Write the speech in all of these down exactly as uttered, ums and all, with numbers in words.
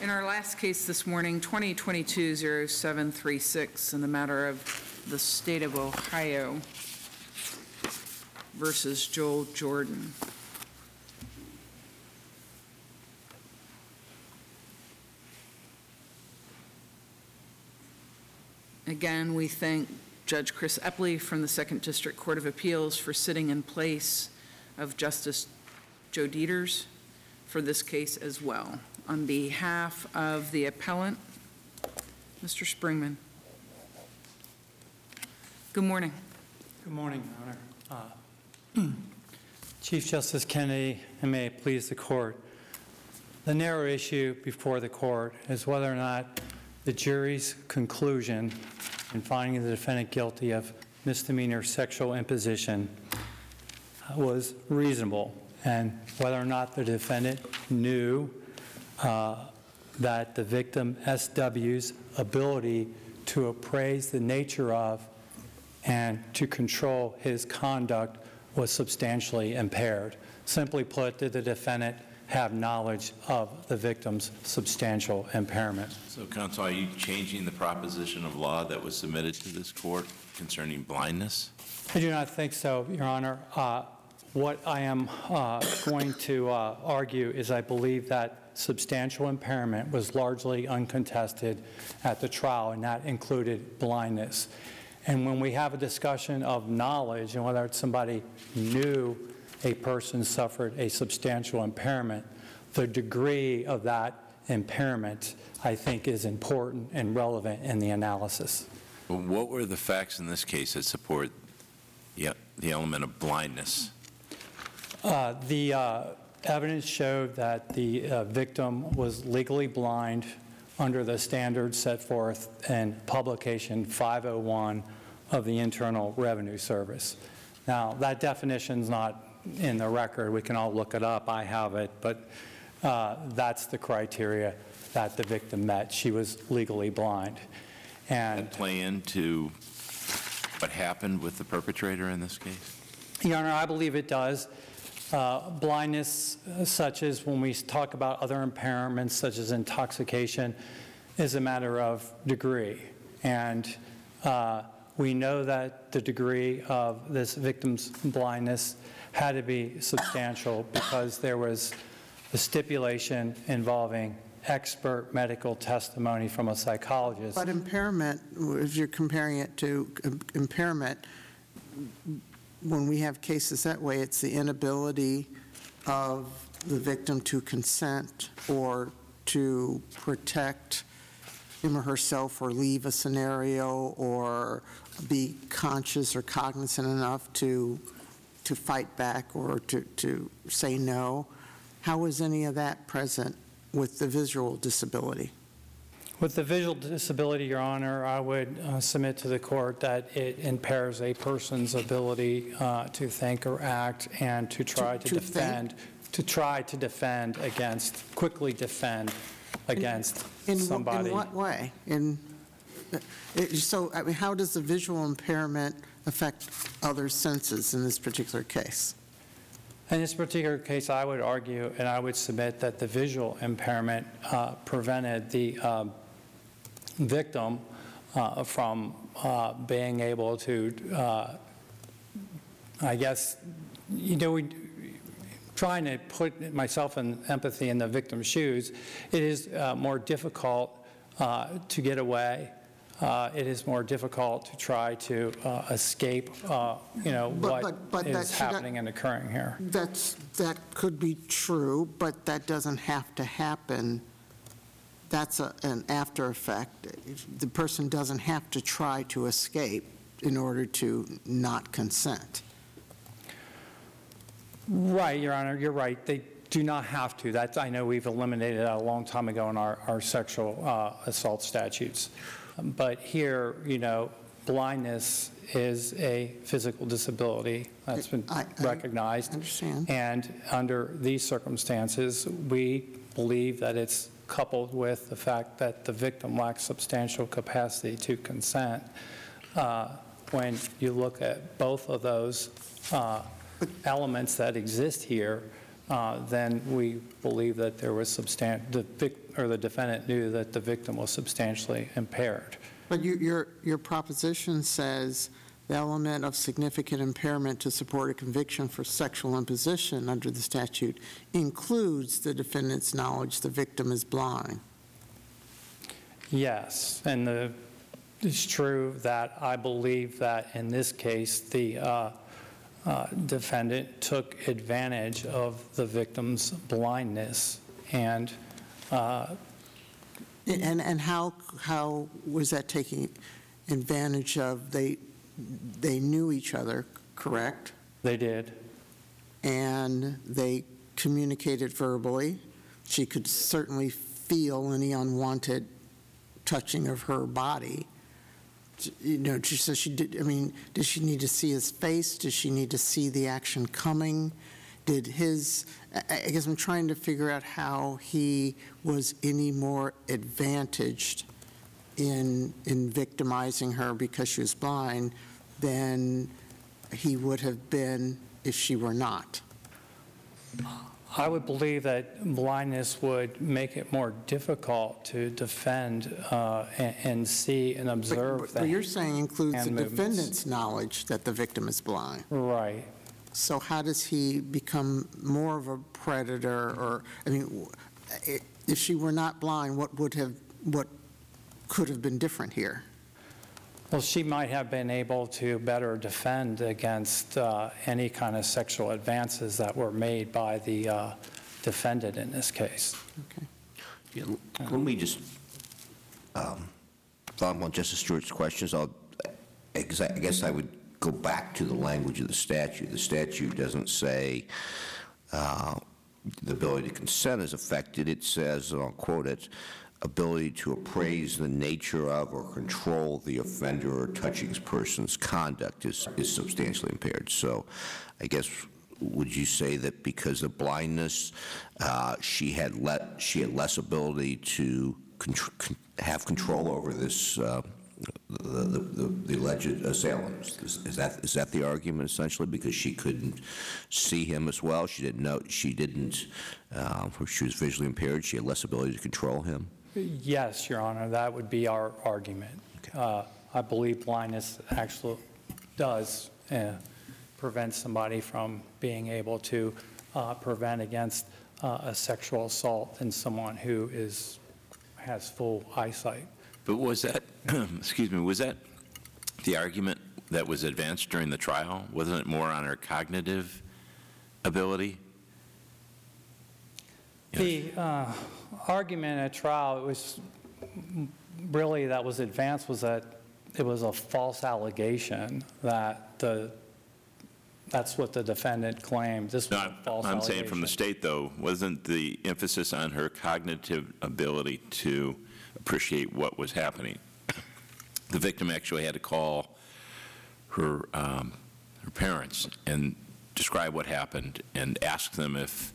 In our last case this morning, twenty twenty-two oh seven thirty-six, in the matter of the state of Ohio versus Joel Jordan. Again, we thank Judge Chris Epley from the Second District Court of Appeals for sitting in place of Justice Joe Dieters for this case as well. On behalf of the appellant, Mister Springman. Good morning. Good morning, Your Honor. Uh, Chief Justice Kennedy, and may it please the court, the narrow issue before the court is whether or not the jury's conclusion in finding the defendant guilty of misdemeanor sexual imposition was reasonable, and whether or not the defendant knew uh, that the victim S W's ability to appraise the nature of and to control his conduct was substantially impaired. Simply put, did the defendant have knowledge of the victim's substantial impairment? So, counsel, are you changing the proposition of law that was submitted to this court concerning blindness? I do not think so, Your Honor. Uh, what I am uh, going to uh, argue is I believe that substantial impairment was largely uncontested at the trial, and that included blindness. And when we have a discussion of knowledge and whether somebody knew a person suffered a substantial impairment, the degree of that impairment, I think, is important and relevant in the analysis. Well, what were the facts in this case that support the, the element of blindness? Uh, the uh, evidence showed that the uh, victim was legally blind under the standards set forth in publication five oh one of the Internal Revenue Service. Now, that definition is not in the record. We can all look it up. I have it. But uh, that's the criteria that the victim met. She was legally blind. And that play into what happened with the perpetrator in this case? Your Honor, I believe it does. Uh, blindness, uh, such as when we talk about other impairments, such as intoxication, is a matter of degree. And uh, we know that the degree of this victim's blindness had to be substantial because there was a stipulation involving expert medical testimony from a psychologist. But impairment, if you're comparing it to impairment, when we have cases that way, it's the inability of the victim to consent or to protect him or herself or leave a scenario or be conscious or cognizant enough to to fight back or to, to say no. How is any of that present with the visual disability? With the visual disability, Your Honor, I would uh, submit to the court that it impairs a person's ability uh, to think or act and to try to, to, to defend, think? to try to defend against, quickly defend against in, in somebody. In what way? In it, so, I mean, how does the visual impairment affect other senses in this particular case? In this particular case, I would argue and I would submit that the visual impairment uh, prevented the um, victim uh, from uh, being able to, uh, I guess, you know, we, trying to put myself in empathy in the victim's shoes, it is uh, more difficult uh, to get away. Uh, it is more difficult to try to uh, escape, uh, you know, but, what but, but is happening and occurring here. That's, that could be true, but that doesn't have to happen. That's a, an after effect. The person doesn't have to try to escape in order to not consent. Right, Your Honor, you're right. They do not have to. That's, I know we've eliminated that a long time ago in our, our sexual uh, assault statutes. But here, you know, blindness is a physical disability that's been I, I recognized. Understand. And under these circumstances, we believe that it's coupled with the fact that the victim lacks substantial capacity to consent. Uh, when you look at both of those uh, elements that exist here, uh, then we believe that there was substan, the vic, or the defendant knew that the victim was substantially impaired. But you- your, your proposition says the element of significant impairment to support a conviction for sexual imposition under the statute includes the defendant's knowledge the victim is blind. Yes, and the, it's true that I believe that in this case, the uh, uh, defendant took advantage of the victim's blindness, and uh, And, and how, how was that taking advantage of, they, they knew each other, correct? they did. And they communicated verbally. She could certainly feel any unwanted touching of her body. You know, she says she did, I mean, did she need to see his face? Did she need to see the action coming? Did his, I I guess I'm trying to figure out how he was any more advantaged in, in victimizing her because she was blind than he would have been if she were not. I would believe that blindness would make it more difficult to defend uh, and, and see and observe But, that. but you're saying includes the hand movements. defendant's knowledge that the victim is blind. Right. So how does he become more of a predator, or, I mean, w- i- if she were not blind, what would have, what could have been different here? Well, she might have been able to better defend against uh, any kind of sexual advances that were made by the uh, defendant in this case. Okay. Yeah, l- Let me just, um, follow on Justice Stewart's questions, I'll, ex- I guess I would go back to the language of the statute. The statute doesn't say uh, the ability to consent is affected. It says, and I'll quote it, ability to appraise the nature of or control the offender or touching person's conduct is, is substantially impaired. So I guess, would you say that because of blindness, uh, she had le- she had less ability to contr- con- have control over this, uh, the, the, the, the alleged assailant? Is, is that is that the argument essentially? Because she couldn't see him as well, she didn't know, she didn't, uh, she was visually impaired, she had less ability to control him? Yes, Your Honor, that would be our argument. Uh, I believe blindness actually does uh, prevent somebody from being able to uh, prevent against uh, a sexual assault in someone who is, has full eyesight. But was that, excuse me, was that the argument that was advanced during the trial? Wasn't it more on her cognitive ability? The uh, argument at trial, it was really that was advanced was that it was a false allegation that the, that's what the defendant claimed. This was No, a false I'm allegation. saying from the state, though, wasn't the emphasis on her cognitive ability to appreciate what was happening? The victim actually had to call her, um, her parents and describe what happened and ask them if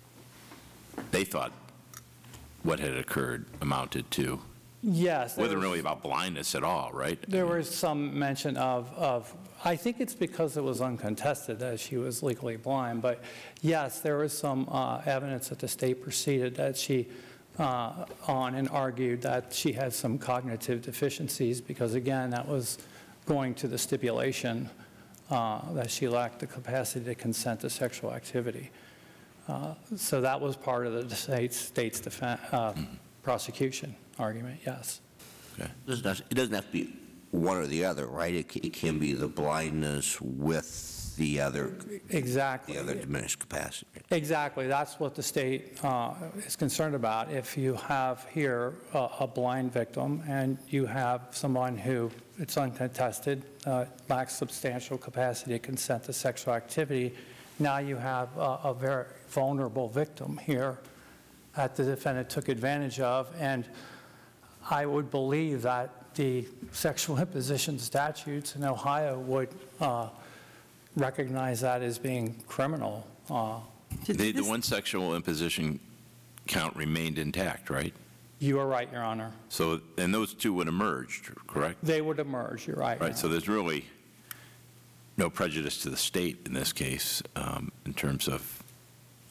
they thought what had occurred amounted to. Yes. It there wasn't was- really about blindness at all, right? There was some mention of, of, I think it's because it was uncontested that she was legally blind, but yes, there was some uh, evidence that the state proceeded that she uh, on and argued that she had some cognitive deficiencies because, again, that was going to the stipulation uh, that she lacked the capacity to consent to sexual activity. Uh, So that was part of the state's, state's defen uh, prosecution argument, yes. Okay. It doesn't have- it doesn't have to be one or the other, right? It ca- it can be the blindness with the other, Exactly. the other diminished capacity. Exactly. That's what the state uh, is concerned about. If you have here a, a blind victim and you have someone who, it's uncontested, uh, lacks substantial capacity to consent to sexual activity, now you have a, a very vulnerable victim here that the defendant took advantage of. And I would believe that the sexual imposition statutes in Ohio would uh, recognize that as being criminal. Uh, Did The, the this- one sexual imposition count remained intact, right? You are right, Your Honor. So, and those two would emerge, correct? They would emerge, you're right. Your Right, so Honor. there's really no prejudice to the state in this case um, in terms of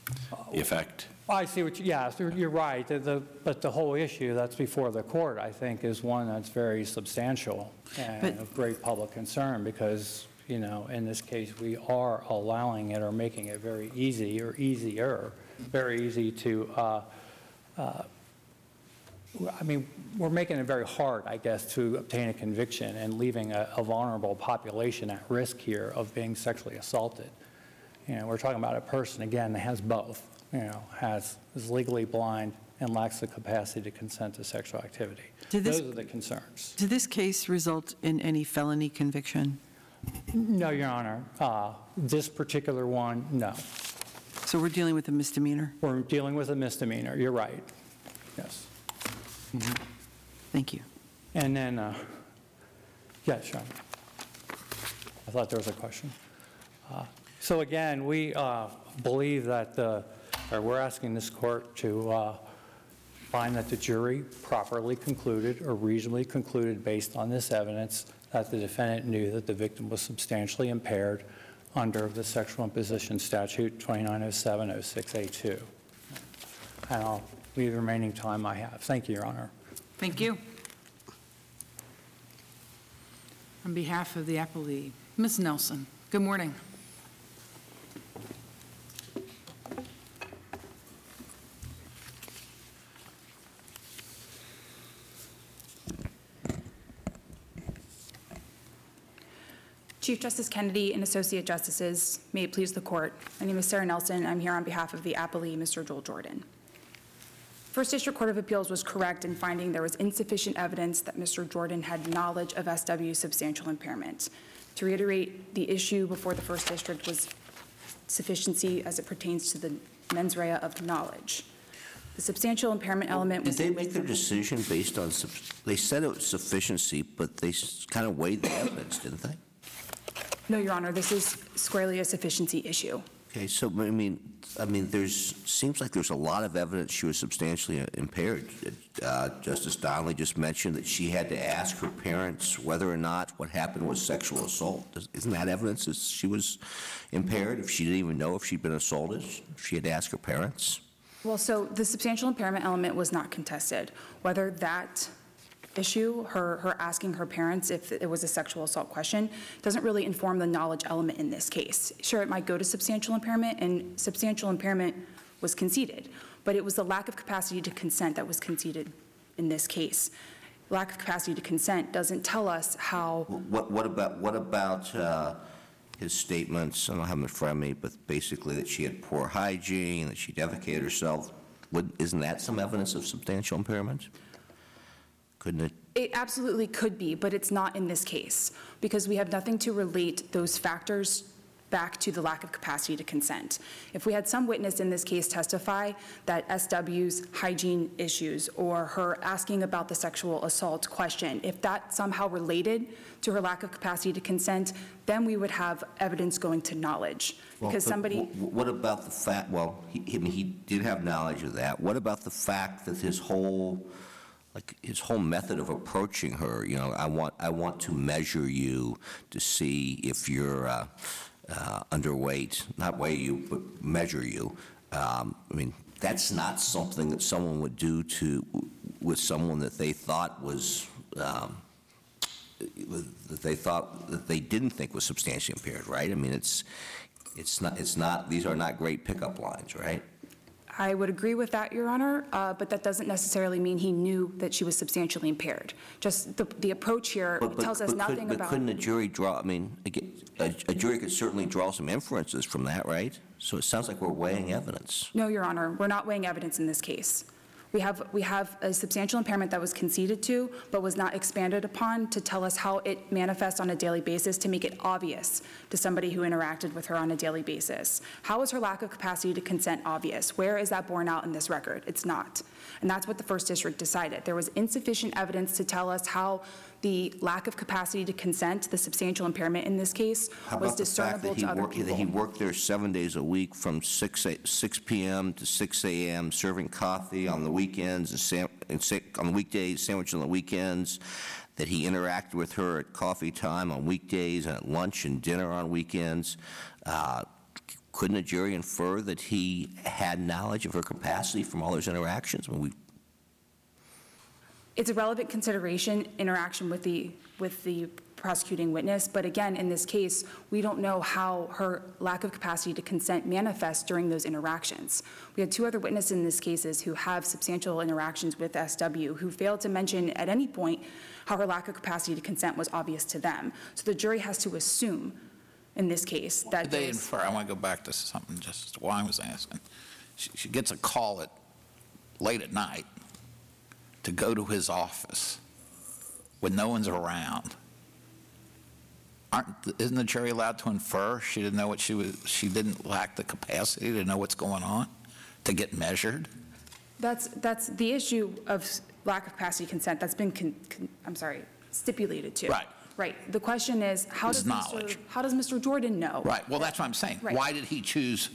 the effect? I see what you, yeah, so you're right. The- the- But the whole issue that's before the court, I think, is one that's very substantial and But- of great public concern because, you know, in this case, we are allowing it or making it very easy or easier, very easy to, uh, uh, I mean, we're making it very hard, I guess, to obtain a conviction and leaving a a vulnerable population at risk here of being sexually assaulted. You know, we're talking about a person, again, that has both, you know, has, is legally blind and lacks the capacity to consent to sexual activity. Did this- Those are the concerns. Did this case result in any felony conviction? No, Your Honor. Uh, This particular one, no. So we're dealing with a misdemeanor? We're dealing with a misdemeanor. You're right. Yes. Thank you. And then, uh, yes, Your Honor. I thought there was a question. Uh, So again, we uh, believe that, the- or we're asking this court to uh, find that the jury properly concluded or reasonably concluded based on this evidence that the defendant knew that the victim was substantially impaired under the sexual imposition statute twenty-nine oh seven oh six A two. And I'll leave the remaining time I have. Thank you, Your Honor. Thank you. On behalf of the appellee, Miz Nelson, good morning. Chief Justice Kennedy and Associate Justices, may it please the Court. My name is Sarah Nelson. I'm here on behalf of the appellee, Mister Joel Jordan. First District Court of Appeals was correct in finding there was insufficient evidence that Mister Jordan had knowledge of S W's substantial impairment. To reiterate, the issue before the First District was sufficiency as it pertains to the mens rea of knowledge. The substantial impairment element was... Did they make their decision based on, sub- they said it was sufficiency, but they kind of weighed the evidence, didn't they? No, Your Honor, this is squarely a sufficiency issue. Okay, so, I mean, I mean, there's, seems like there's a lot of evidence she was substantially impaired. Uh, Justice Donnelly just mentioned that she had to ask her parents whether or not what happened was sexual assault. Isn't that evidence that she was impaired if she didn't even know if she'd been assaulted? She had to ask her parents? Well, so the substantial impairment element was not contested. Whether that issue, her, her asking her parents if it was a sexual assault question, doesn't really inform the knowledge element in this case. Sure, it might go to substantial impairment, and substantial impairment was conceded, but it was the lack of capacity to consent that was conceded in this case. Lack of capacity to consent doesn't tell us how... What, what about, what about uh, his statements, I don't have them in front of me, but basically that she had poor hygiene, that she defecated herself? Would, isn't that some evidence of substantial impairment? Couldn't it? It absolutely could be, but it's not in this case, because we have nothing to relate those factors back to the lack of capacity to consent. If we had some witness in this case testify that S W's hygiene issues or her asking about the sexual assault question, if that somehow related to her lack of capacity to consent, then we would have evidence going to knowledge. Well, Because but somebody... wh- What about the fact, well, he, I mean, he did have knowledge of that. What about the fact that his whole, like, his whole method of approaching her, you know, I want, I want to measure you to see if you're uh, uh, underweight, not weigh you, but measure you. Um, I mean, that's not something that someone would do to, with someone that they thought was, um, that they thought, that they didn't think was substantially impaired, right? I mean, it's, it's not, it's not, these are not great pickup lines, right? I would agree with that, Your Honor, uh, but that doesn't necessarily mean he knew that she was substantially impaired. Just the, the approach here But- but- tells us but could- nothing But about... couldn't a jury draw, I mean, again, a a jury could certainly draw some inferences from that, right? So it sounds like we're weighing evidence. No, Your Honor, we're not weighing evidence in this case. We have, we have a substantial impairment that was conceded to, but was not expanded upon to tell us how it manifests on a daily basis to make it obvious to somebody who interacted with her on a daily basis. How is her lack of capacity to consent obvious? Where is that borne out in this record? It's not. And that's what the First District decided. There was insufficient evidence to tell us how the lack of capacity to consent, the substantial impairment in this case, How was about the fact discernible that he to other worked, that he people. worked there seven days a week from six p m to six a m, serving coffee on the weekends, and sam- and sa- on the weekdays, sandwich on the weekends, that he interacted with her at coffee time on weekdays and at lunch and dinner on weekends, uh, couldn't a jury infer that he had knowledge of her capacity from all those interactions? I mean, we, It's a relevant consideration, interaction with the, with the prosecuting witness, but again, in this case, we don't know how her lack of capacity to consent manifests during those interactions. We had two other witnesses in this cases who have substantial interactions with S W who failed to mention at any point how her lack of capacity to consent was obvious to them. So the jury has to assume, in this case, that Did they there's- infer, I want to go back to something just why I was asking. She, she gets a call at, late at night to go to his office when no one's around. Aren't, isn't the jury allowed to infer she didn't know what she was, she didn't lack the capacity to know what's going on, to get measured? That's, that's the issue of lack of capacity consent that's been, con, con, I'm sorry, stipulated to. Right. Right. The question is, how His does Mister knowledge. how does Mister Jordan know? Right, well, that's what I'm saying. Right. Why did he choose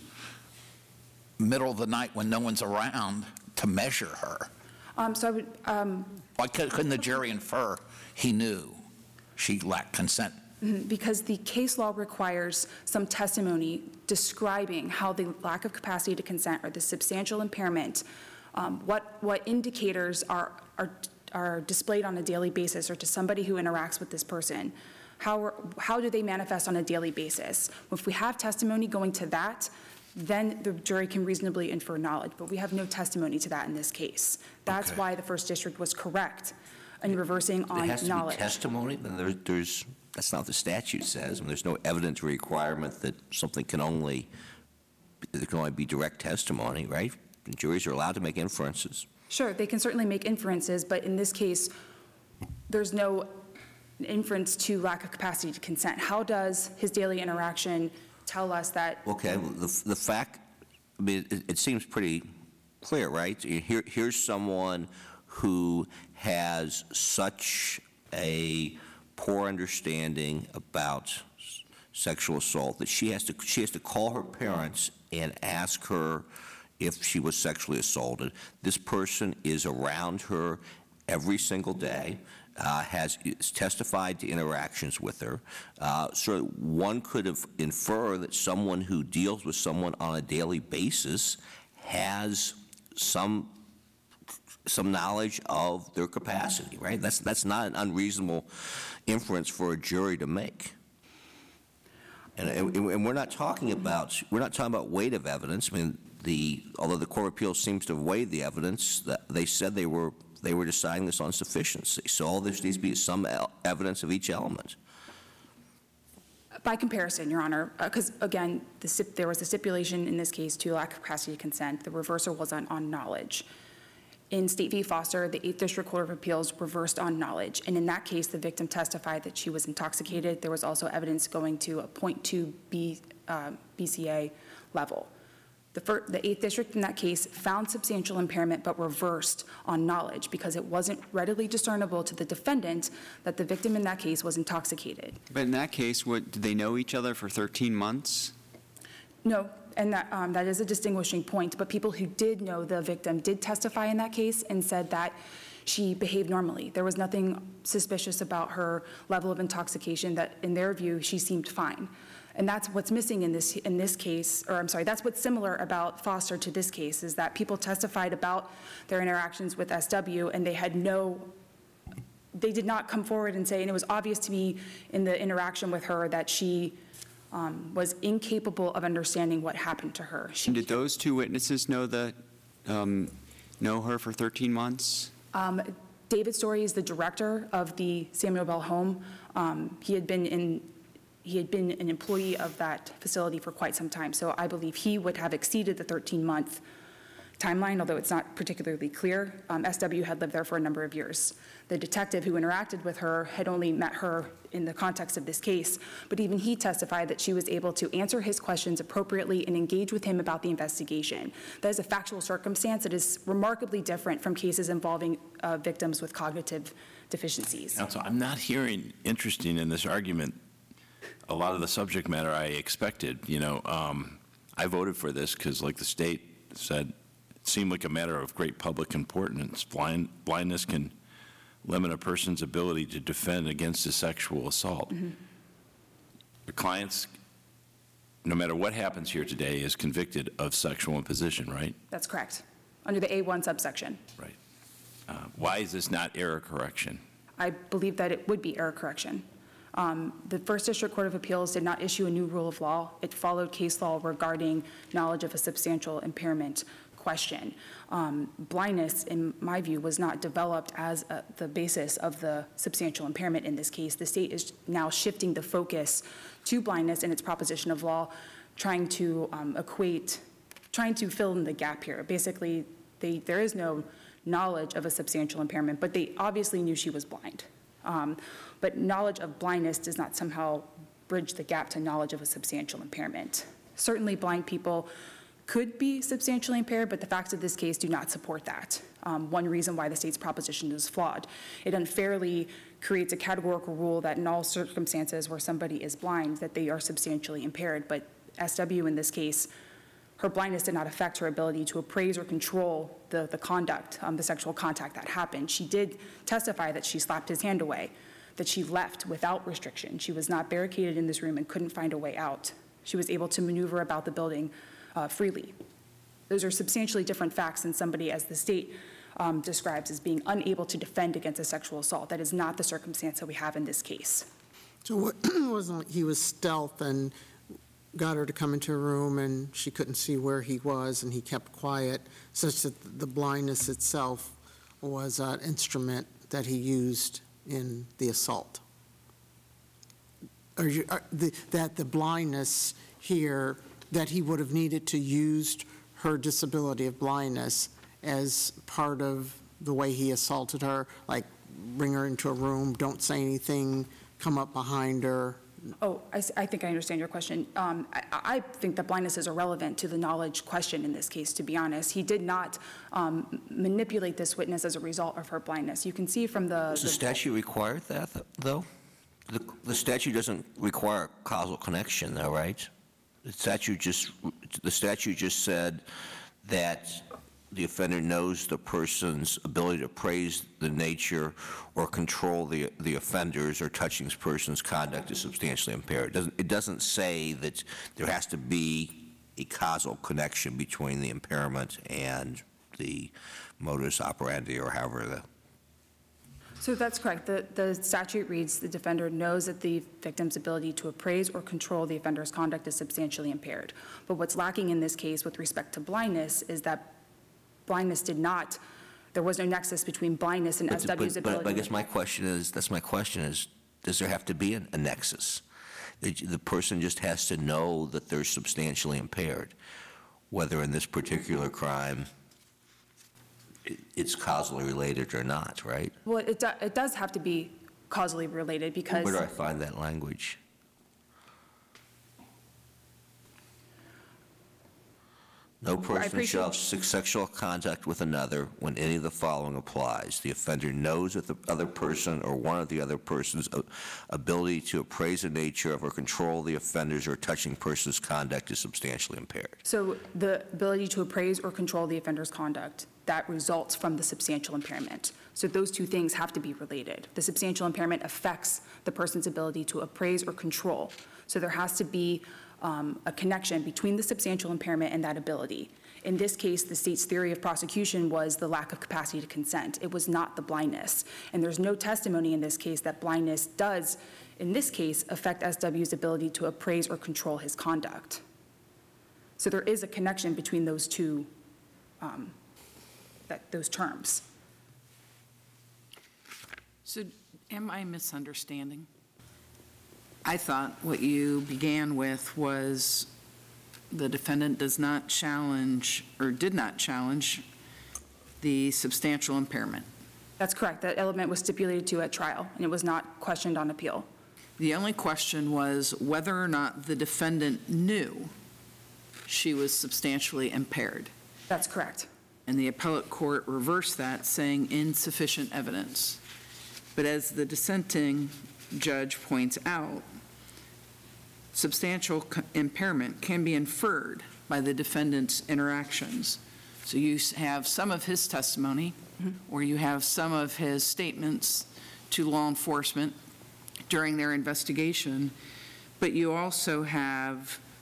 middle of the night when no one's around to measure her? Um, so I would, um, Why cou- couldn't the jury infer he knew she lacked consent? because the case law requires some testimony describing how the lack of capacity to consent or the substantial impairment, um, what, what indicators are, are, are displayed on a daily basis or to somebody who interacts with this person. How, how do they manifest on a daily basis? If we have testimony going to that, then the jury can reasonably infer knowledge, but we have no testimony to that in this case. That's Okay. why the First District was correct in reversing there on has to be knowledge. testimony, then there, there's, that's not what the statute says. I mean, there's no evidence requirement that something can only, there can only be direct testimony, right? And juries are allowed to make inferences. Sure, they can certainly make inferences, but in this case, there's no inference to lack of capacity to consent. How does his daily interaction tell us that? Okay, well, the, the fact, I mean, it, it seems pretty clear, right? Here, here's someone who has such a poor understanding about s- sexual assault that she has to, she has to call her parents and ask her if she was sexually assaulted. This person is around her every single day, uh, has is testified to interactions with her. Uh, so one could have infer that someone who deals with someone on a daily basis has some some knowledge of their capacity, right? That's that's not an unreasonable inference for a jury to make. And, and, and we're not talking about we're not talking about weight of evidence. I mean, the although the Court of Appeals seems to have weighed the evidence, that they said they were they were deciding this on sufficiency. So all there needs to be some el- evidence of each element. By comparison, Your Honor, because again, the stip- there was a stipulation in this case to lack of capacity to consent. The reversal was on, on knowledge. In State v. Foster, the Eighth District Court of Appeals reversed on knowledge, and in that case, the victim testified that she was intoxicated. There was also evidence going to a point two B, uh, B C A level. The, fir- the Eighth District in that case found substantial impairment but reversed on knowledge because it wasn't readily discernible to the defendant that the victim in that case was intoxicated. But in that case, what, did they know each other for thirteen months? No, and that, um, that is a distinguishing point, but people who did know the victim did testify in that case and said that she behaved normally. There was nothing suspicious about her level of intoxication, that in their view, she seemed fine. And that's what's missing in this, in this case, or I'm sorry, that's what's similar about Foster to this case, is that people testified about their interactions with S W and they had no, they did not come forward and say, and it was obvious to me in the interaction with her that she um, was incapable of understanding what happened to her. She, And did those two witnesses know the, um, know her for thirteen months? um, David Story is the director of the Samuel Bell home. Um, he had been in He had been an employee of that facility for quite some time, so I believe he would have exceeded the thirteen-month timeline, although it's not particularly clear. Um, S W had lived there for a number of years. The detective who interacted with her had only met her in the context of this case, but even he testified that she was able to answer his questions appropriately and engage with him about the investigation. That is a factual circumstance that is remarkably different from cases involving uh, victims with cognitive deficiencies. Counsel, I'm not hearing interesting in this argument a lot of the subject matter I expected. You know, um, I voted for this because, like the state said, it seemed like a matter of great public importance. Blind, blindness can limit a person's ability to defend against a sexual assault. Mm-hmm. The clients no matter what happens here today, is convicted of sexual imposition, right? That's correct, under the A one subsection. Right. Uh, Why is this not error correction? I believe that it would be error correction. Um, The First District Court of Appeals did not issue a new rule of law. It followed case law regarding knowledge of a substantial impairment question. Um, Blindness, in my view, was not developed as uh, the basis of the substantial impairment in this case. The state is now shifting the focus to blindness in its proposition of law, trying to um, equate, trying to fill in the gap here. Basically, they, there is no knowledge of a substantial impairment, but they obviously knew she was blind. Um, But knowledge of blindness does not somehow bridge the gap to knowledge of a substantial impairment. Certainly, blind people could be substantially impaired, but the facts of this case do not support that. Um, One reason why the state's proposition is flawed. It unfairly creates a categorical rule that in all circumstances where somebody is blind, that they are substantially impaired. But S W in this case, her blindness did not affect her ability to appraise or control the, the conduct, um, the sexual contact that happened. She did testify that she slapped his hand away, that she left without restriction. She was not barricaded in this room and couldn't find a way out. She was able to maneuver about the building uh, freely. Those are substantially different facts than somebody, as the state um, describes, as being unable to defend against a sexual assault. That is not the circumstance that we have in this case. So it wasn't like he was stealth and got her to come into a room and she couldn't see where he was and he kept quiet, such that the blindness itself was an instrument that he used in the assault? Are you, are the, that the blindness here, that he would have needed to use her disability of blindness as part of the way he assaulted her, like bring her into a room, don't say anything, come up behind her? Oh, I, s- I think I understand your question. Um, I, I think that blindness is irrelevant to the knowledge question in this case, to be honest. He did not um, manipulate this witness as a result of her blindness. You can see from the... Does the the- statute require that, though? The the statute doesn't require causal connection, though, right? The statute just, the statute just said that the offender knows the person's ability to appraise the nature or control the the offender's or touching person's conduct is substantially impaired. It doesn't, it doesn't say that there has to be a causal connection between the impairment and the modus operandi, or however the... So that's correct. The, the statute reads, the defender knows that the victim's ability to appraise or control the offender's conduct is substantially impaired. But what's lacking in this case with respect to blindness is that blindness did not, there was no nexus between blindness and But- S W's but- but- ability. But I guess my question is, that's my question is, does there have to be an- a nexus? The the person just has to know that they're substantially impaired, whether in this particular crime it- it's causally related or not, right? Well, it, do, it does have to be causally related because... Where do I find that language? No person appreciate- shall have se- sexual contact with another when any of the following applies. The offender knows that the other person or one of the other person's a- ability to appraise the nature of or control the offender's or touching person's conduct is substantially impaired. So the ability to appraise or control the offender's conduct, that results from the substantial impairment. So those two things have to be related. The substantial impairment affects the person's ability to appraise or control. So there has to be um, a connection between the substantial impairment and that ability. In this case, the state's theory of prosecution was the lack of capacity to consent. It was not the blindness. And there's no testimony in this case that blindness does, in this case, affect S W's ability to appraise or control his conduct. So there is a connection between those two, um, that, those terms. So am I misunderstanding? I thought what you began with was the defendant does not challenge, or did not challenge, the substantial impairment. That's correct. That element was stipulated to at trial, and it was not questioned on appeal. The only question was whether or not the defendant knew she was substantially impaired. That's correct. And the appellate court reversed that, saying insufficient evidence. But as the dissenting judge points out, substantial co- impairment can be inferred by the defendant's interactions. So you s- have some of his testimony, or you have some of his statements to law enforcement during their investigation, but you also have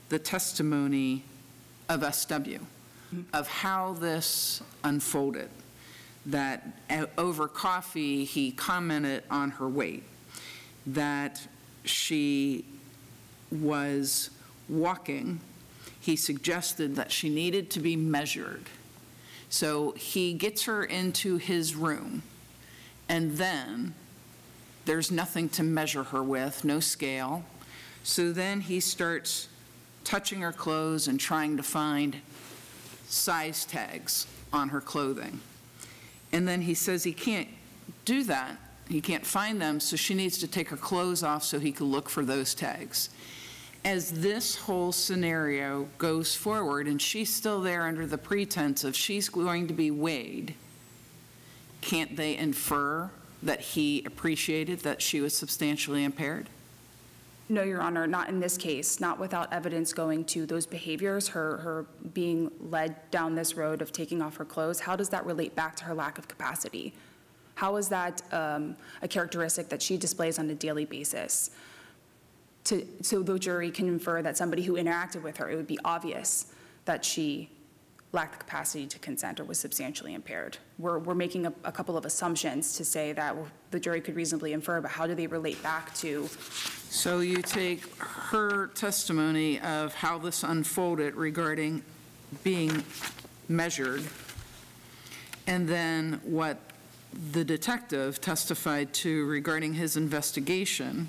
the testimony of S W, of how this unfolded, that uh, over coffee, he commented on her weight, that she was walking. He suggested that she needed to be measured. So he gets her into his room, and then there's nothing to measure her with, no scale. So then he starts touching her clothes and trying to find size tags on her clothing. And then he says he can't do that. He can't find them, so she needs to take her clothes off so he can look for those tags. As this whole scenario goes forward, and she's still there under the pretense of she's going to be weighed, can't they infer that he appreciated that she was substantially impaired? No, Your Honor, not in this case, not without evidence going to those behaviors, her, her being led down this road of taking off her clothes. How does that relate back to her lack of capacity? How is that um, a characteristic that she displays on a daily basis? To, so the jury can infer that somebody who interacted with her, it would be obvious that she lacked the capacity to consent or was substantially impaired. We're, we're making a, a couple of assumptions to say that the jury could reasonably infer, but how do they relate back to? So you take her testimony of how this unfolded regarding being measured, and then what the detective testified to regarding his investigation,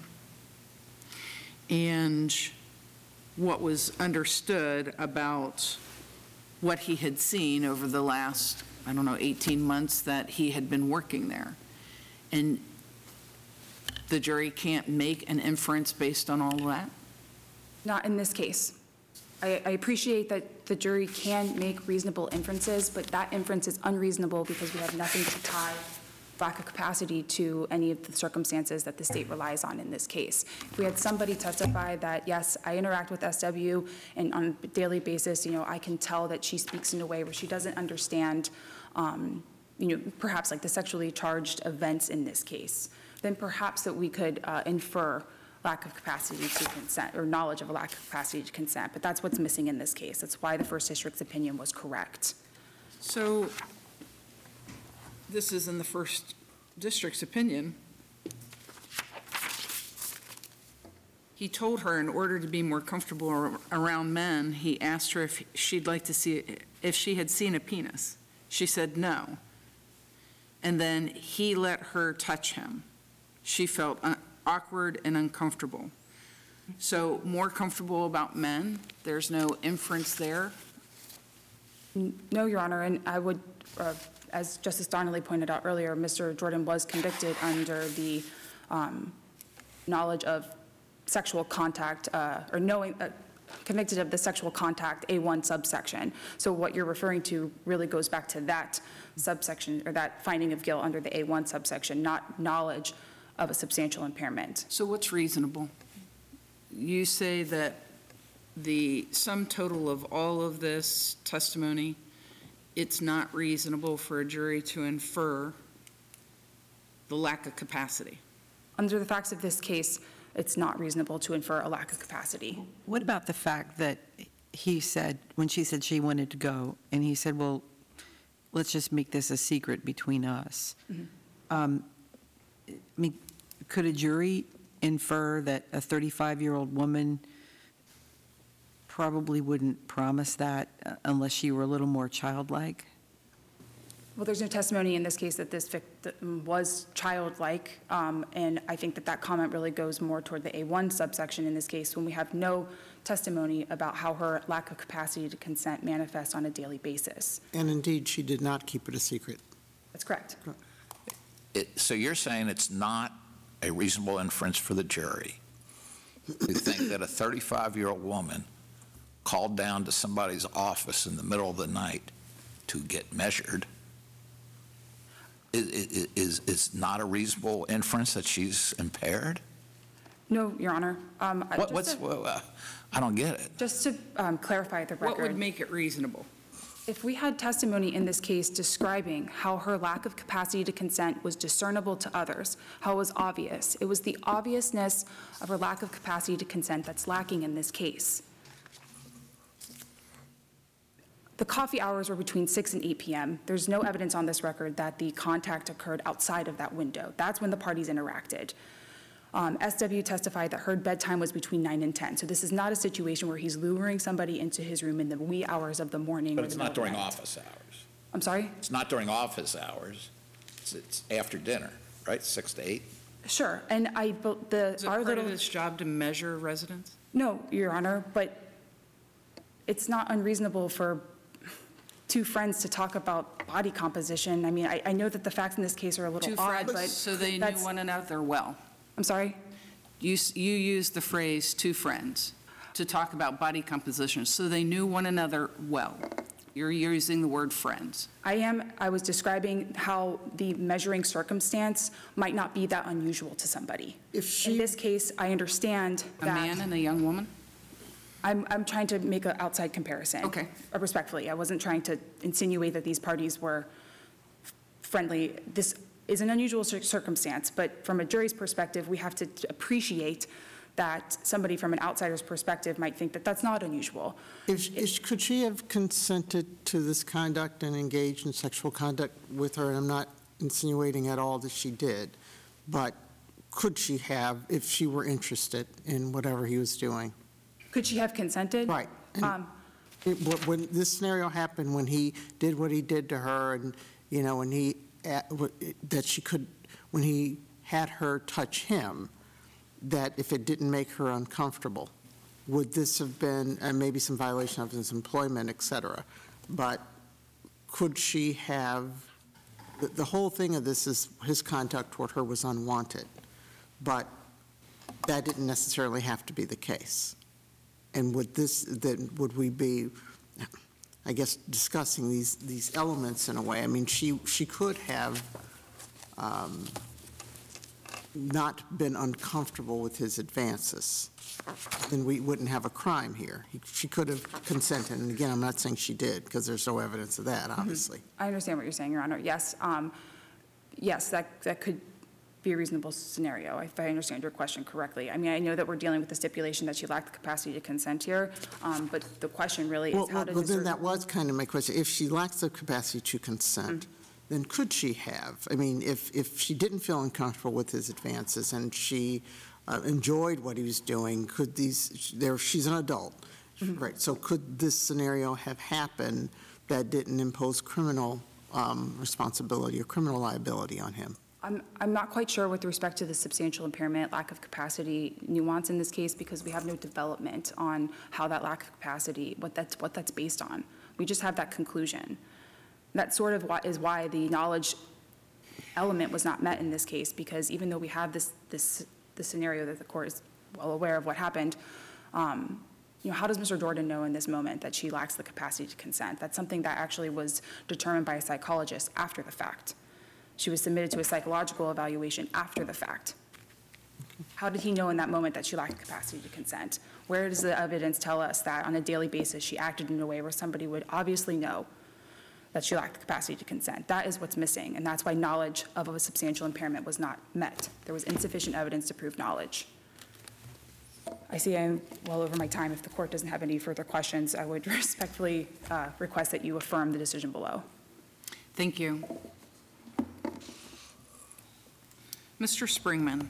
and what was understood about what he had seen over the last, I don't know, eighteen months that he had been working there. And the jury can't make an inference based on all of that? Not in this case. I, I appreciate that the jury can make reasonable inferences, but that inference is unreasonable because we have nothing to tie lack of capacity to any of the circumstances that the state relies on in this case. If we had somebody testify that, yes, I interact with S W and on a daily basis, you know, I can tell that she speaks in a way where she doesn't understand, um, you know, perhaps like the sexually charged events in this case, then perhaps that we could uh, infer lack of capacity to consent or knowledge of a lack of capacity to consent. But that's what's missing in this case. That's why the First District's opinion was correct. So this is in the First District's opinion. He told her in order to be more comfortable ar- around men, he asked her if she'd like to see, if she had seen a penis. She said no. And then he let her touch him. She felt un- awkward and uncomfortable. So more comfortable about men? There's no inference there? No, Your Honor, and I would, uh, as Justice Donnelly pointed out earlier, Mister Jordan was convicted under the um, knowledge of sexual contact, uh, or knowing, uh, convicted of the sexual contact A one subsection. So what you're referring to really goes back to that subsection, or that finding of guilt under the A one subsection, not knowledge of a substantial impairment. So what's reasonable? You say that the sum total of all of this testimony, it's not reasonable for a jury to infer the lack of capacity. Under the facts of this case, it's not reasonable to infer a lack of capacity. What about the fact that he said, when she said she wanted to go, and he said, well, let's just make this a secret between us? Mhm. Um, I mean, could a jury infer that a thirty-five-year-old woman probably wouldn't promise that uh, unless she were a little more childlike? Well, there's no testimony in this case that this victim was childlike, um, and I think that that comment really goes more toward the A one subsection in this case, when we have no testimony about how her lack of capacity to consent manifests on a daily basis. And indeed, she did not keep it a secret. That's correct. It- So you're saying it's not a reasonable inference for the jury to think that a thirty-five-year-old woman called down to somebody's office in the middle of the night to get measured is, is, is is not a reasonable inference that she's impaired? No, Your Honor. Um, I- What, just what's, to- well, uh, I don't get it. Just to um, clarify the What would record, make it reasonable? if we had testimony in this case describing how her lack of capacity to consent was discernible to others, how it was obvious, it was the obviousness of her lack of capacity to consent that's lacking in this case. The coffee hours were between six and eight p.m. There's no evidence on this record that the contact occurred outside of that window. That's when the parties interacted. Um, S W testified that her bedtime was between nine and ten. So this is not a situation where he's luring somebody into his room in the wee hours of the morning. But or it's the not middle of during the night. office hours. I'm sorry? It's not during office hours. It's, it's after dinner, right? Six to eight? Sure, and I, bu- the, Is it our part little. of his job to measure residents? No, Your Honor, but it's not unreasonable for two friends to talk about body composition. I mean, I, I know that the facts in this case are a little Two odd, but. friends, so they knew that's- one another well. I'm sorry? You, s- you used the phrase "two friends" to talk about body composition, so they knew one another well. You're using the word friends. I am, I was describing how the measuring circumstance might not be that unusual to somebody. If In she, this case, I understand A man that, and a young woman? I'm, I'm trying to make an outside comparison. Okay. Uh, Respectfully, I wasn't trying to insinuate that these parties were friendly. This is an unusual cir- circumstance, but from a jury's perspective, we have to appreciate that somebody from an outsider's perspective might think that that's not unusual. if, if- could she have consented to this conduct and engaged in sexual conduct with her? And I'm not insinuating at all that she did, but could she have if she were interested in whatever he was doing? Could she have consented? Right. And Um, it- wh- When this scenario happened, when he did what he did to her, and, you know, when he, at- wh- that she could, when he had her touch him, that if it didn't make her uncomfortable, would this have been, and maybe some violation of his employment, et cetera, but could she have, the, the whole thing of this is his conduct toward her was unwanted, but that didn't necessarily have to be the case. And would this, then, would we be, I guess, discussing these, these elements in a way? I mean, she, she could have um, not been uncomfortable with his advances, then we wouldn't have a crime here. He- She could have consented, and again, I'm not saying she did, because there's no evidence of that, obviously. I understand what you're saying, Your Honor. Yes, um, yes, that, that could be a reasonable scenario, if I understand your question correctly. I mean, I know that we're dealing with the stipulation that she lacked the capacity to consent here, um, but the question really Well, is how well, did well, his... then that was kind of my question. If she lacks the capacity to consent, then could she have? I mean, if, if she didn't feel uncomfortable with his advances and she uh, enjoyed what he was doing, could these, there, she's an adult, right? So could this scenario have happened that didn't impose criminal um, responsibility or criminal liability on him? I'm, I'm not quite sure with respect to the substantial impairment, lack of capacity nuance in this case, because we have no development on how that lack of capacity, what that's, what that's based on. We just have that conclusion. That sort of why, is why the knowledge element was not met in this case, because even though we have this, this, this scenario that the court is well aware of what happened, um, you know, how does Mister Jordan know in this moment that she lacks the capacity to consent? That's something that actually was determined by a psychologist after the fact. She was submitted to a psychological evaluation after the fact. How did he know in that moment that she lacked the capacity to consent? Where does the evidence tell us that on a daily basis she acted in a way where somebody would obviously know that she lacked the capacity to consent? That is what's missing, and that's why knowledge of a substantial impairment was not met. There was insufficient evidence to prove knowledge. I see I'm well over my time. If the court doesn't have any further questions, I would respectfully uh, request that you affirm the decision below. Thank you. Mister Springman.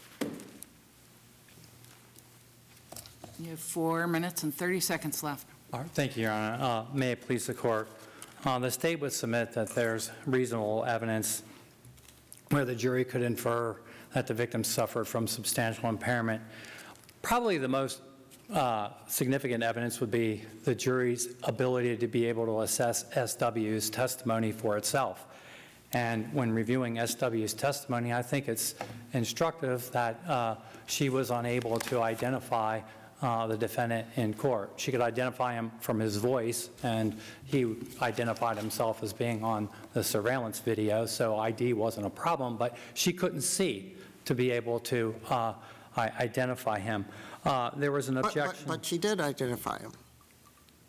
You have four minutes and thirty seconds left. All right, thank you, Your Honor. Uh, May it please the court. Uh, The state would submit that there's reasonable evidence where the jury could infer that the victim suffered from substantial impairment. Probably the most uh, significant evidence would be the jury's ability to be able to assess S W's testimony for itself. And when reviewing S W's testimony, I think it's instructive that uh, she was unable to identify uh, the defendant in court. She could identify him from his voice, and he identified himself as being on the surveillance video, so I D wasn't a problem, but she couldn't see to be able to uh, I- identify him. Uh, There was an But- objection. But, but she did identify him.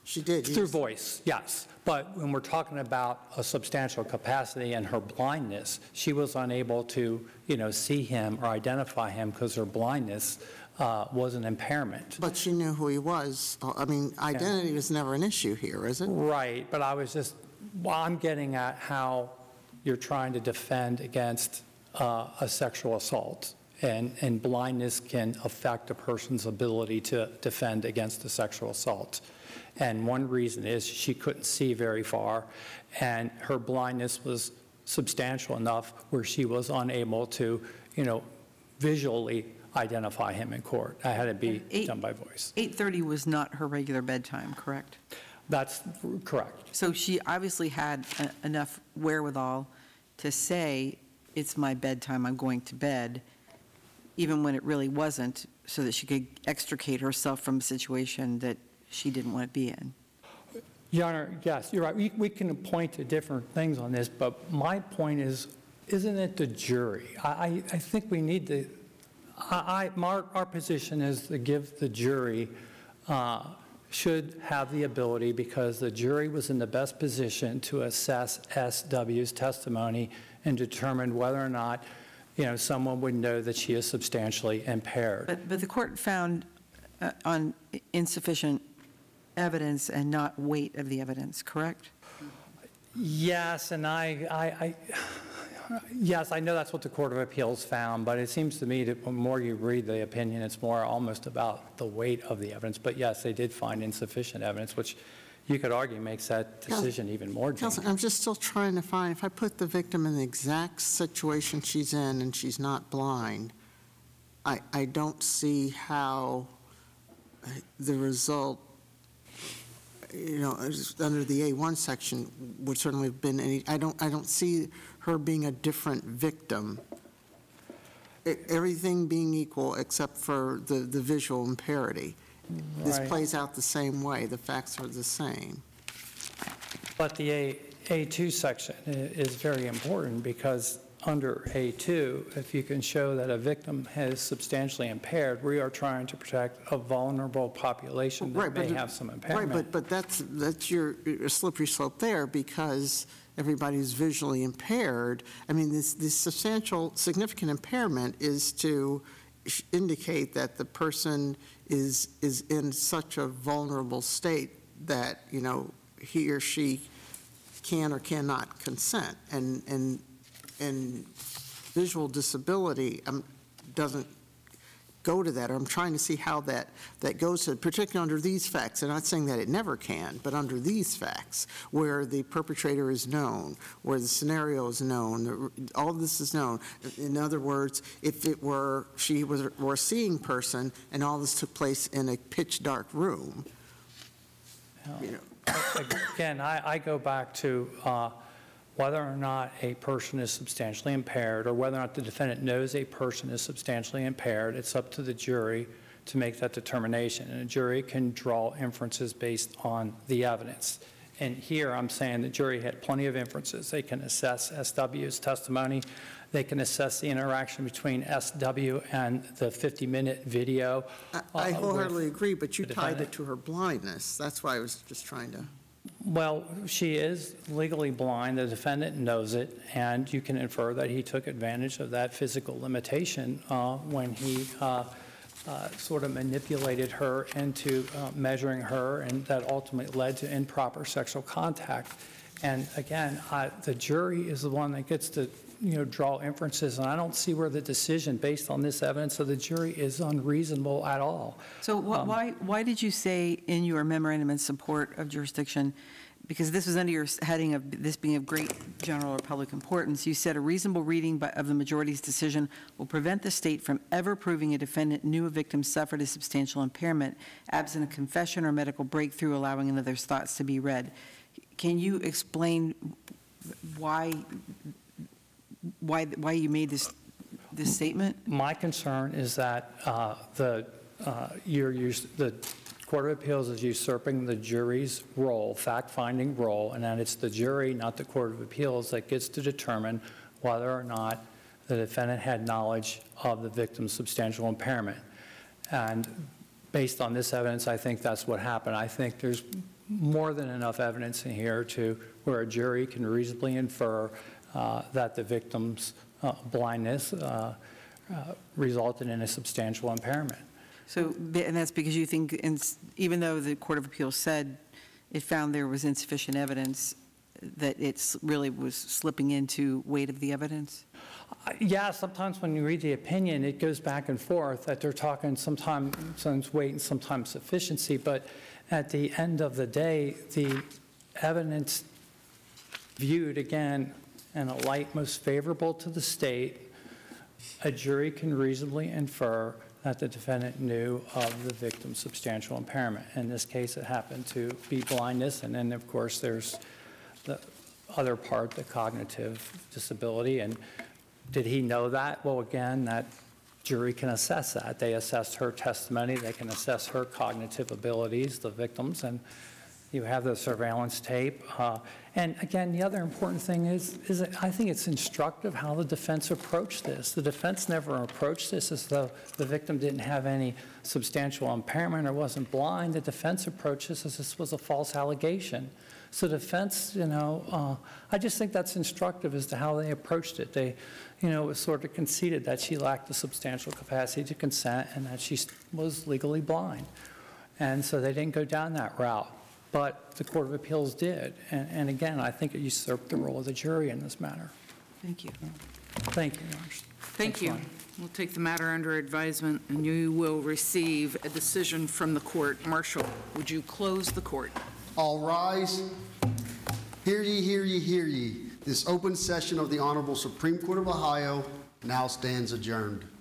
She did. Through yes. voice, yes. But when we're talking about a substantial capacity and her blindness, she was unable to, you know, see him or identify him because her blindness uh, was an impairment. But she knew who he was. I mean, identity was never an issue here, is it? Right, but I was just, well, I'm getting at how you're trying to defend against uh, a sexual assault. And, and blindness can affect a person's ability to defend against a sexual assault. And one reason is she couldn't see very far, and her blindness was substantial enough where she was unable to, you know, visually identify him in court. That had to be Eight- done by voice. eight thirty was not her regular bedtime, correct? That's correct. So she obviously had e- enough wherewithal to say, it's my bedtime, I'm going to bed, even when it really wasn't, so that she could extricate herself from a situation that she didn't want to be in. Your Honor, yes, you're right. We, we can point to different things on this, but my point is, isn't it the jury? I, I, I think we need to, I, I, our, our position is to give the jury, uh, should have the ability, because the jury was in the best position to assess S W's testimony and determine whether or not, you know, someone would know that she is substantially impaired. But, but the court found uh, on insufficient evidence and not weight of the evidence, correct? Yes, and I, I, I, yes, I know that's what the Court of Appeals found, but it seems to me that the more you read the opinion, it's more almost about the weight of the evidence. But yes, they did find insufficient evidence, which you could argue makes that decision even more dangerous. Counsel, I'm just still trying to find, if I put the victim in the exact situation she's in and she's not blind, I, I don't see how the result, you know, is under the A one section would certainly have been any, I don't, I don't see her being a different victim. E- Everything being equal except for the, the visual impairity. This Right. plays out the same way. The facts are the same. But the A, A2 section i- is very important, because under A two, if you can show that a victim is substantially impaired, we are trying to protect a vulnerable population that Right, but may it- have some Right, impairment. but, but that's, that's your your slippery slope there, because everybody's visually impaired. I mean, this, this substantial, significant impairment is to sh- indicate that the person is, is in such a vulnerable state that, you know, he or she can or cannot consent. And, and, and visual disability um, doesn't go to that, or I'm trying to see how that, that goes to, particularly under these facts. I'm not saying that it never can, but under these facts, where the perpetrator is known, where the scenario is known, all of this is known. In other words, if it were, she was were a seeing person and all this took place in a pitch-dark room, you know. Again, I, I go back to uh, whether or not a person is substantially impaired, or whether or not the defendant knows a person is substantially impaired. It's up to the jury to make that determination, and a jury can draw inferences based on the evidence. And here, I'm saying the jury had plenty of inferences. They can assess S W's testimony. They can assess the interaction between S W and the fifty-minute video. I- uh, I with wholeheartedly agree, but you the tied defendant. it to her blindness. That's why I was just trying to. Well, she is legally blind, the defendant knows it, and you can infer that he took advantage of that physical limitation uh, when he uh, uh, sort of manipulated her into uh, measuring her, and that ultimately led to improper sexual contact. And again, I- the jury is the one that gets to, you know, draw inferences, and I don't see where the decision based on this evidence of the jury is unreasonable at all. So wh- Um, why, why did you say in your memorandum in support of jurisdiction, because this was under your heading of this being of great general or public importance, you said a reasonable reading by- of the majority's decision will prevent the state from ever proving a defendant knew a victim suffered a substantial impairment, absent a confession or medical breakthrough allowing another's thoughts to be read. Can you explain why, why, why you made this, this statement? My concern is that uh, the, uh, you're, us- the Court of Appeals is usurping the jury's role, fact-finding role, and that it's the jury, not the Court of Appeals, that gets to determine whether or not the defendant had knowledge of the victim's substantial impairment. And based on this evidence, I think that's what happened. I think there's more than enough evidence in here to where a jury can reasonably infer uh, that the victim's uh, blindness uh, uh, resulted in a substantial impairment. So, and that's because you think, in- even though the Court of Appeals said it found there was insufficient evidence, that it's really was slipping into weight of the evidence? Uh, Yeah, sometimes when you read the opinion, it goes back and forth, that they're talking sometimes, sometimes weight and sometimes sufficiency, but at the end of the day, the evidence viewed, again, in a light most favorable to the state, a jury can reasonably infer that the defendant knew of the victim's substantial impairment. In this case, it happened to be blindness, and then, of course, there's the other part, the cognitive disability. And did he know that? Well, again, that jury can assess that. They assess her testimony. They can assess her cognitive abilities, the victims, and you have the surveillance tape. Uh, and again, the other important thing is, is that I think it's instructive how the defense approached this. The defense never approached this as though the victim didn't have any substantial impairment or wasn't blind. The defense approached this as this was a false allegation. So defense, you know, uh, I just think that's instructive as to how they approached it. They, you know, it was sort of conceded that she lacked the substantial capacity to consent and that she was legally blind. And so they didn't go down that route. But the Court of Appeals did. And, and again, I think it usurped the role of the jury in this matter. Thank you. Thank you, Your Honor. Thank you. We'll take the matter under advisement, and you will receive a decision from the court. Marshal, would you close the court? All rise. Hear ye, hear ye, hear ye. This open session of the Honorable Supreme Court of Ohio now stands adjourned.